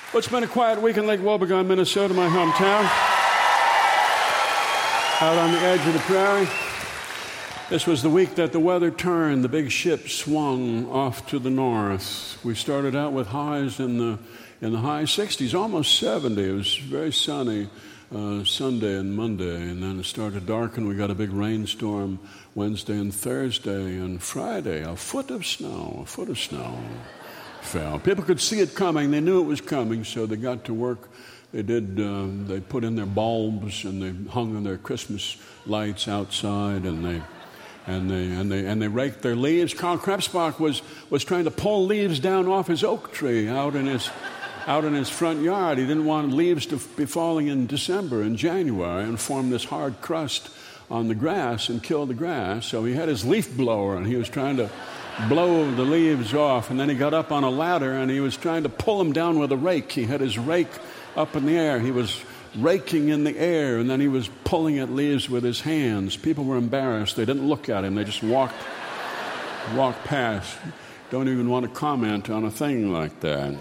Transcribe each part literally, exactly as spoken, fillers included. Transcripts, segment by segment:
Well, it's been a quiet week in Lake Wobegon, Minnesota, my hometown. Out on the edge of the prairie. This was the week that the weather turned. The big ship swung off to the north. We started out with highs in the in the high sixties, almost seventy. It was very sunny uh, Sunday and Monday, and then it started to darken. We got a big rainstorm Wednesday and Thursday, and Friday, a foot of snow, a foot of snow fell. People could see it coming. They knew it was coming, so they got to work. They did. Uh, they put in their bulbs and they hung on their Christmas lights outside, and they and they and they and they raked their leaves. Carl Krebsbach was was trying to pull leaves down off his oak tree out in his out in his front yard. He didn't want leaves to be falling in December and January and form this hard crust on the grass and kill the grass. So he had his leaf blower and he was trying to blow the leaves off, and then he got up on a ladder and he was trying to pull them down with a rake. He had his rake up in the air. He was raking in the air, and then he was pulling at leaves with his hands. People were embarrassed. They didn't look at him. They just walked walked past. Don't even want to comment on a thing like that.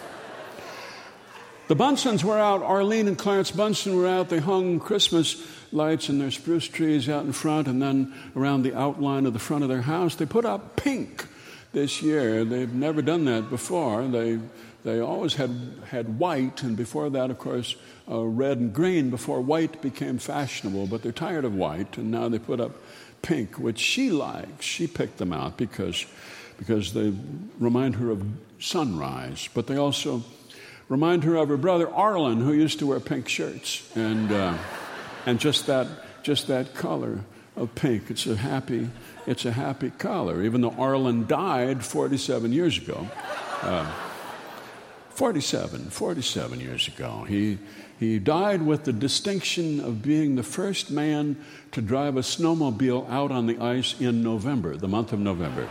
The Bunsons were out. Arlene and Clarence Bunson were out. They hung Christmas lights in their spruce trees out in front, and then around the outline of the front of their house. They put up pink this year. They've never done that before. They they always had had white, and before that, of course, uh, red and green before white became fashionable. But they're tired of white, and now they put up pink, which she likes. She picked them out because because they remind her of sunrise, but they also remind her of her brother Arlen, who used to wear pink shirts, and uh, and just that just that color of pink. It's a happy it's a happy color, even though Arlen died forty-seven years ago. Uh, forty-seven, forty-seven years ago. He he died with the distinction of being the first man to drive a snowmobile out on the ice in November, the month of November.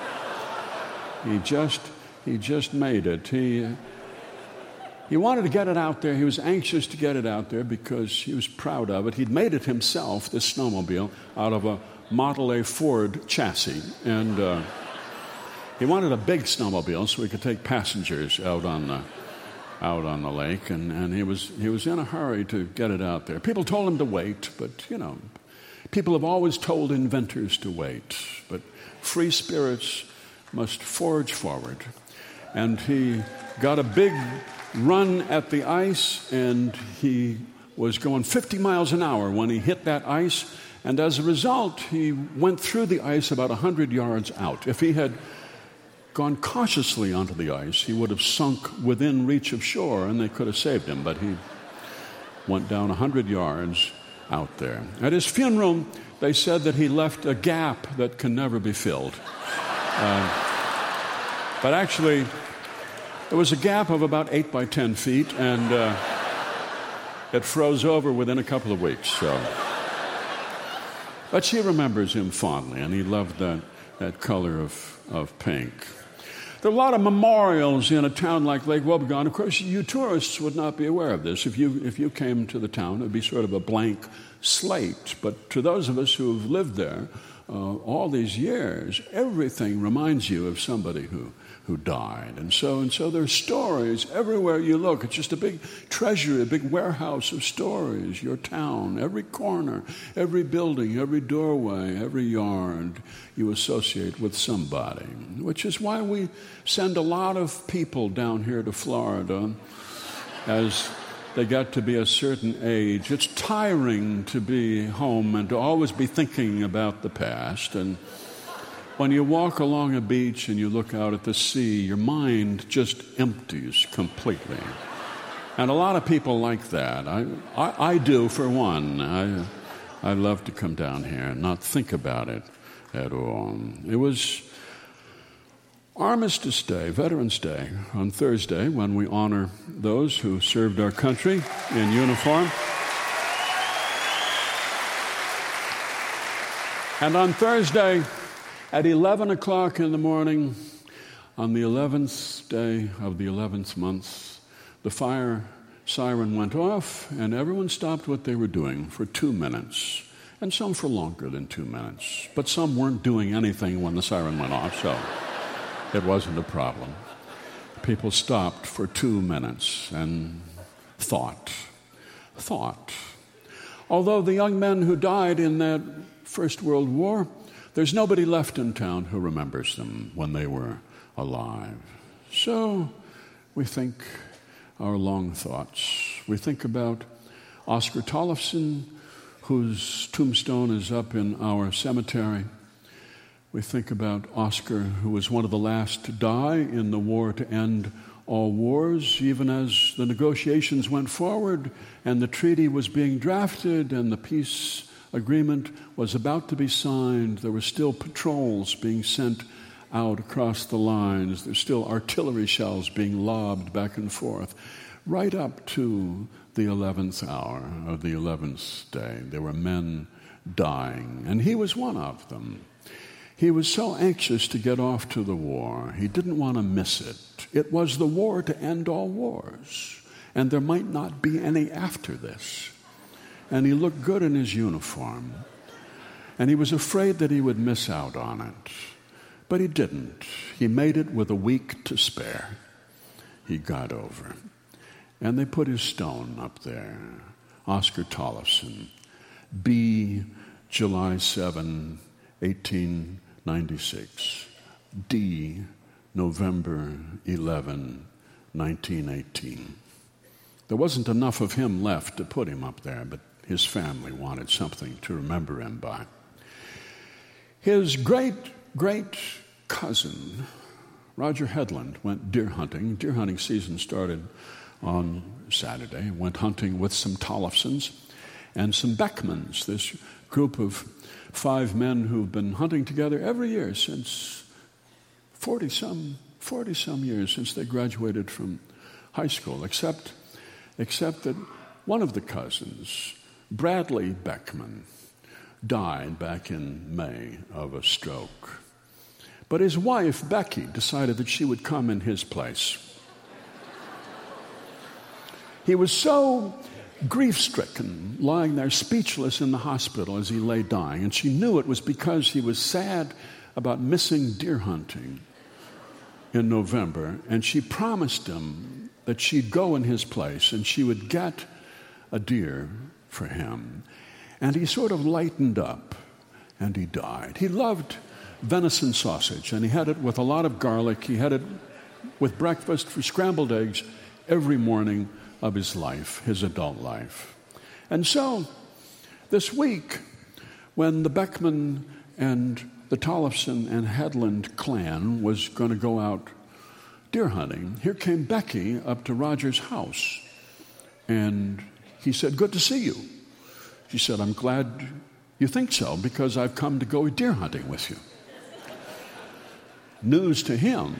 He just he just made it. He He wanted to get it out there. He was anxious to get it out there because he was proud of it. He'd made it himself, this snowmobile, out of a Model A Ford chassis. And uh, he wanted a big snowmobile so he could take passengers out on the out on the lake. And, and he was he was in a hurry to get it out there. People told him to wait, but, you know, people have always told inventors to wait. But free spirits must forge forward. And he got a big run at the ice, and he was going fifty miles an hour when he hit that ice, and as a result, he went through the ice about one hundred yards out. If he had gone cautiously onto the ice, he would have sunk within reach of shore, and they could have saved him, but he went down one hundred yards out there. At his funeral, they said that he left a gap that can never be filled. Uh, but actually, it was a gap of about eight by ten feet, and uh, it froze over within a couple of weeks. So, but she remembers him fondly, and he loved that that color of of pink. There are a lot of memorials in a town like Lake Wobegon. Of course, you tourists would not be aware of this. If you if you came to the town, it would be sort of a blank slate. But to those of us who have lived there uh, all these years, everything reminds you of somebody who. who died. And so and so there's stories everywhere you look. It's just a big treasury, a big warehouse of stories. Your town, every corner, every building, every doorway, every yard you associate with somebody, which is why we send a lot of people down here to Florida as they get to be a certain age. It's tiring to be home and to always be thinking about the past. And when you walk along a beach and you look out at the sea, your mind just empties completely. And a lot of people like that. I, I, I do, for one. I, I love to come down here and not think about it at all. It was Armistice Day, Veterans Day, on Thursday, when we honor those who served our country in uniform. And on Thursday, at eleven o'clock in the morning, on the eleventh day of the eleventh month, the fire siren went off, and everyone stopped what they were doing for two minutes, and some for longer than two minutes. But some weren't doing anything when the siren went off, so it wasn't a problem. people stopped for two minutes and thought, thought. Although the young men who died in that First World War, there's nobody left in town who remembers them when they were alive. So we think our long thoughts. We think about Oscar Tollefson, whose tombstone is up in our cemetery. We think about Oscar, who was one of the last to die in the war to end all wars, even as the negotiations went forward and the treaty was being drafted and the peace agreement was about to be signed. There were still patrols being sent out across the lines. There's still artillery shells being lobbed back and forth, right up to the eleventh hour of the eleventh day. There were men dying, and he was one of them. He was so anxious to get off to the war. He didn't want to miss it. It was the war to end all wars, and there might not be any after this. And he looked good in his uniform, and he was afraid that he would miss out on it. But he didn't. He made it with a week to spare. He got over. And they put his stone up there. Oscar Tollefson, B, July seventh, eighteen ninety-six. D, November eleventh, nineteen eighteen. There wasn't enough of him left to put him up there, but his family wanted something to remember him by. His great, great cousin, Roger Headland, went deer hunting. Deer hunting season started on Saturday. Went hunting with some Tollefsons and some Beckmans, this group of five men who've been hunting together every year since forty-some, forty-some years since they graduated from high school, except, except that one of the cousins, Bradley Beckman, died back in May of a stroke. But his wife, Becky, decided that she would come in his place. He was so grief-stricken, lying there speechless in the hospital as he lay dying, and she knew it was because he was sad about missing deer hunting in November, and she promised him that she'd go in his place and she would get a deer for him. And he sort of lightened up, and he died. He loved venison sausage, and he had it with a lot of garlic. He had it with breakfast for scrambled eggs every morning of his life, his adult life. And so, this week, when the Beckman and the Tollefson and Headland clan was going to go out deer hunting, here came Becky up to Roger's house. And he said, "Good to see you." She said, "I'm glad you think so, because I've come to go deer hunting with you." News to him.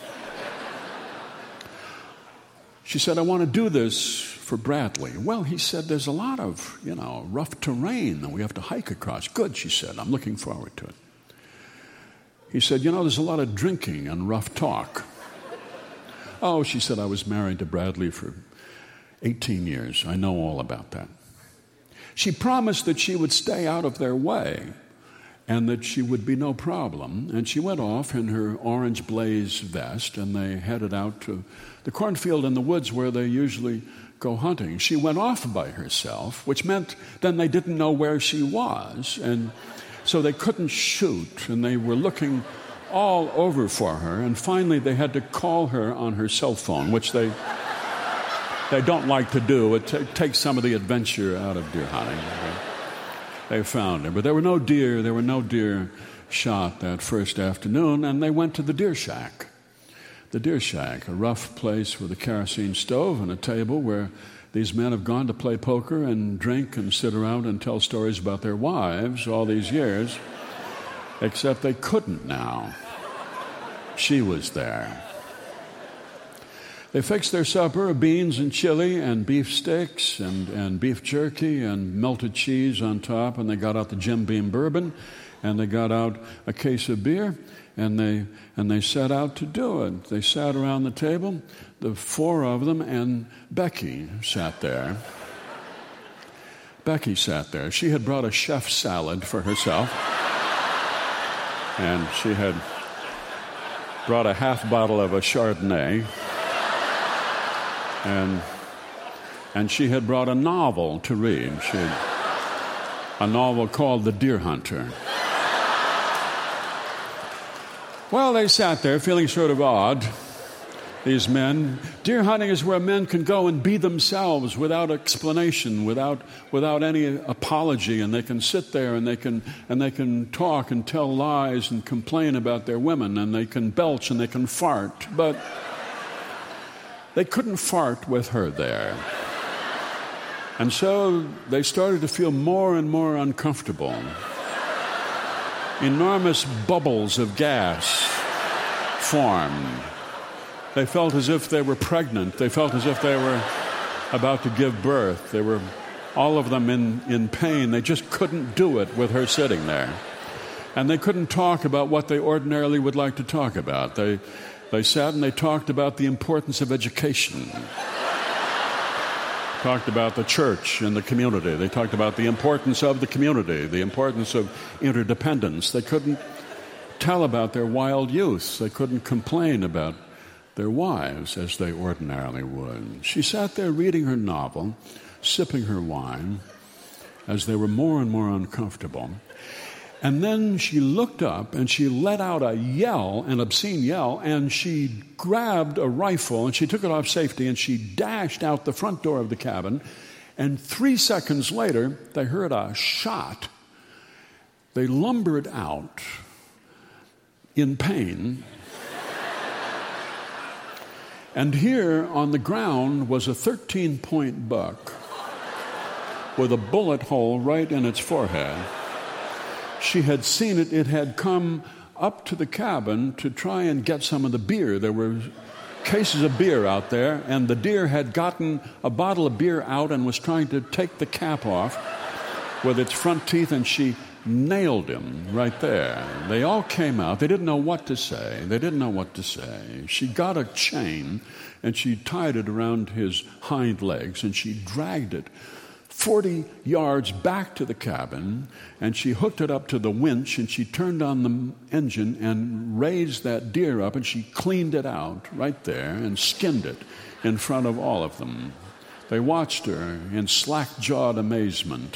She said, "I want to do this for Bradley." Well, he said, "There's a lot of, you know, rough terrain that we have to hike across." "Good," she said. "I'm looking forward to it." He said, "You know, there's a lot of drinking and rough talk." "Oh," she said, "I was married to Bradley for eighteen years. I know all about that." She promised that she would stay out of their way and that she would be no problem. And she went off in her orange blaze vest, and they headed out to the cornfield in the woods where they usually go hunting. She went off by herself, which meant then they didn't know where she was, and so they couldn't shoot, and they were looking all over for her, and finally they had to call her on her cell phone, which they they don't like to do. It t- takes some of the adventure out of deer hunting. They found her, but there were no deer. There were no deer shot that first afternoon, and they went to the deer shack. The deer shack, a rough place with a kerosene stove and a table where these men have gone to play poker and drink and sit around and tell stories about their wives all these years, except they couldn't now. She was there. They fixed their supper of beans and chili and beef sticks and, and beef jerky and melted cheese on top, and they got out the Jim Beam bourbon, and they got out a case of beer, and they and they set out to do it. They sat around the table, the four of them, and Becky sat there. Becky sat there. She had brought a chef salad for herself, and she had brought a half bottle of a Chardonnay. And, and she had brought a novel to read. She had, a novel called The Deer Hunter. Well, they sat there feeling sort of odd, these men. Deer hunting is where men can go and be themselves without explanation, without without any apology, and they can sit there and they can and they can talk and tell lies and complain about their women, and they can belch and they can fart, but they couldn't fart with her there. And so they started to feel more and more uncomfortable. Enormous bubbles of gas formed. They felt as if they were pregnant. They felt as if they were about to give birth. They were, all of them, in, in pain. They just couldn't do it with her sitting there. And they couldn't talk about what they ordinarily would like to talk about. They, they sat and they talked about the importance of education. Talked about the church and the community. They talked about the importance of the community, the importance of interdependence. They couldn't tell about their wild youth. They couldn't complain about their wives as they ordinarily would. She sat there reading her novel, sipping her wine, as they were more and more uncomfortable. And then she looked up and she let out a yell, an obscene yell, and she grabbed a rifle and she took it off safety and she dashed out the front door of the cabin. And three seconds later, they heard a shot. They lumbered out in pain. And here on the ground was a thirteen-point buck with a bullet hole right in its forehead. She had seen it. It had come up to the cabin to try and get some of the beer. There were cases of beer out there, and the deer had gotten a bottle of beer out and was trying to take the cap off with its front teeth, and she nailed him right there. They all came out. They didn't know what to say. They didn't know what to say. She got a chain, and she tied it around his hind legs, and she dragged it forty yards back to the cabin, and she hooked it up to the winch, and she turned on the engine and raised that deer up, and she cleaned it out right there and skinned it in front of all of them. They watched her in slack-jawed amazement.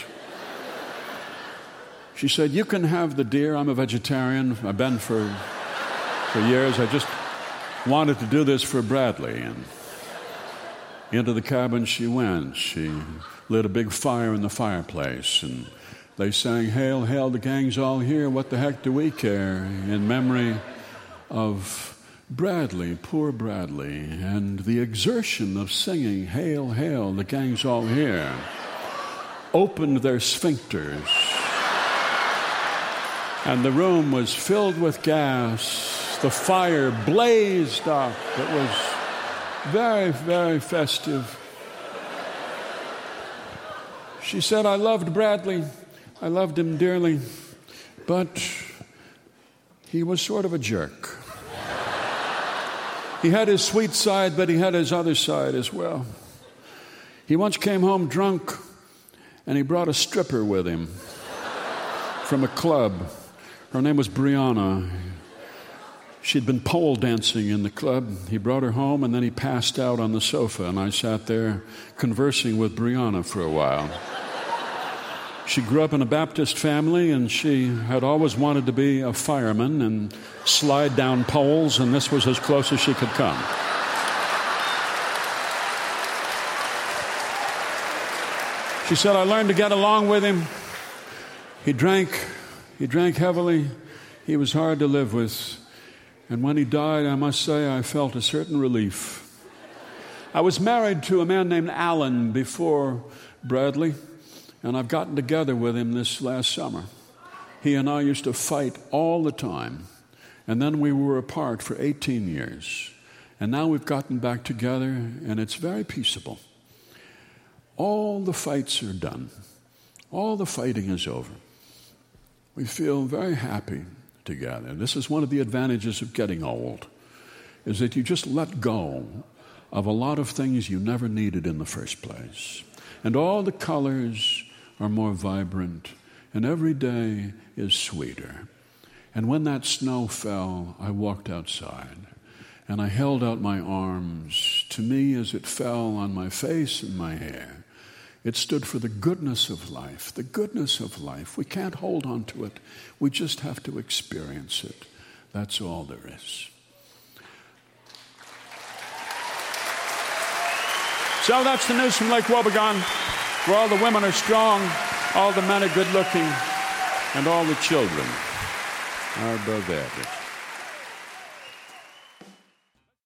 She said, "You can have the deer. I'm a vegetarian. I've been for, for years. I just wanted to do this for Bradley." And into the cabin she went. She lit a big fire in the fireplace, and they sang, "Hail, hail, the gang's all here. What the heck do we care?" in memory of Bradley, poor Bradley. And the exertion of singing, "Hail, hail, the gang's all here," opened their sphincters. And the room was filled with gas. The fire blazed up. It was very, very festive. She said, "I loved Bradley. I loved him dearly. But he was sort of a jerk. He had his sweet side, but he had his other side as well. He once came home drunk, and he brought a stripper with him from a club. Her name was Brianna. She'd been pole dancing in the club. He brought her home, and then he passed out on the sofa, and I sat there conversing with Brianna for a while. She grew up in a Baptist family, and she had always wanted to be a fireman and slide down poles, and this was as close as she could come. She said, "I learned to get along with him. He drank, he drank heavily. He was hard to live with. And when he died, I must say, I felt a certain relief. I was married to a man named Alan before Bradley, and I've gotten together with him this last summer. He and I used to fight all the time, and then we were apart for eighteen years. And now we've gotten back together, and it's very peaceable. All the fights are done. All the fighting is over. We feel very happy together. This is one of the advantages of getting old, is that you just let go of a lot of things you never needed in the first place. And all the colors are more vibrant, and every day is sweeter. And when that snow fell, I walked outside, and I held out my arms to me as it fell on my face and my hair, it stood for the goodness of life, the goodness of life. We can't hold on to it. We just have to experience it. That's all there is. So that's the news from Lake Wobegon, where all the women are strong, all the men are good looking, and all the children are above average.